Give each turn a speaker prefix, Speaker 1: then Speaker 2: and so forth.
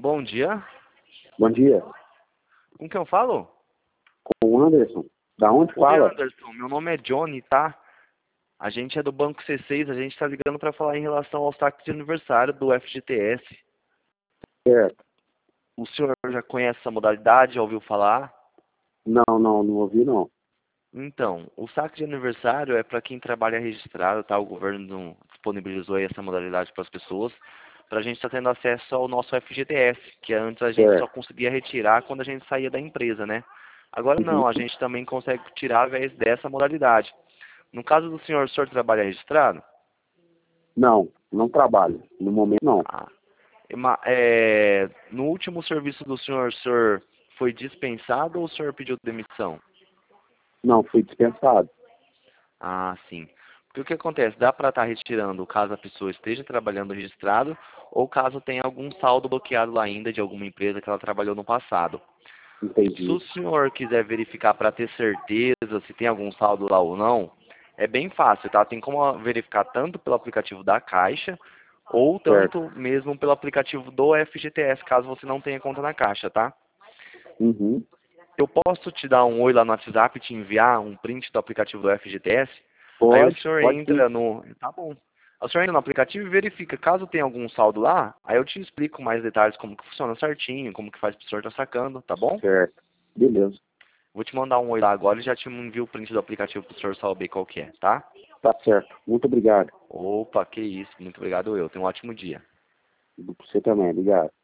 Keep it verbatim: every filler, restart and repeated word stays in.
Speaker 1: Bom dia.
Speaker 2: Bom dia.
Speaker 1: Com quem eu falo?
Speaker 2: Com o Anderson. Da onde
Speaker 1: Oi,
Speaker 2: fala?
Speaker 1: Anderson. Meu nome é Johnny, tá? A gente é do Banco C seis, a gente tá ligando para falar em relação ao saque de aniversário do F G T S.
Speaker 2: Certo.
Speaker 1: O senhor já conhece essa modalidade, já ouviu falar?
Speaker 2: Não, não, não ouvi não.
Speaker 1: Então, o saque de aniversário é para quem trabalha registrado, tá? O governo disponibilizou aí essa modalidade para as pessoas, para a gente estar tendo acesso ao nosso F G T S, que antes a gente só
Speaker 2: Certo.
Speaker 1: conseguia retirar quando a gente saía da empresa, né? Agora
Speaker 2: Uhum.
Speaker 1: não, a gente também consegue tirar através dessa modalidade. No caso do senhor, o senhor trabalha registrado?
Speaker 2: Não, não trabalho. No momento não.
Speaker 1: Ah, ema- é, no último serviço do senhor, o senhor foi dispensado ou o senhor pediu demissão?
Speaker 2: Não, fui dispensado.
Speaker 1: Ah, sim. Porque o que acontece? Dá para estar retirando caso a pessoa esteja trabalhando registrado ou caso tenha algum saldo bloqueado lá ainda de alguma empresa que ela trabalhou no passado. Se o
Speaker 2: Entendi.
Speaker 1: senhor quiser verificar para ter certeza se tem algum saldo lá ou não, é bem fácil, tá? Tem como verificar tanto pelo aplicativo da Caixa ou
Speaker 2: Certo.
Speaker 1: tanto mesmo pelo aplicativo do F G T S, caso você não tenha conta na Caixa, tá?
Speaker 2: Uhum.
Speaker 1: Eu posso te dar um oi lá no WhatsApp e te enviar um print do aplicativo do F G T S? Aí o
Speaker 2: Pode,
Speaker 1: senhor
Speaker 2: pode sim.
Speaker 1: entra no... Tá bom. O senhor entra no aplicativo e verifica. Caso tenha algum saldo lá, aí eu te explico mais detalhes como que funciona certinho, como que faz pro senhor estar sacando, tá bom?
Speaker 2: Certo. Beleza.
Speaker 1: Vou te mandar um oi lá agora e já te envio o print do aplicativo pro senhor saber qual que é, tá?
Speaker 2: Tá certo. Muito obrigado.
Speaker 1: Opa, que isso. Muito obrigado eu. Tenha um ótimo dia.
Speaker 2: Você também. Obrigado.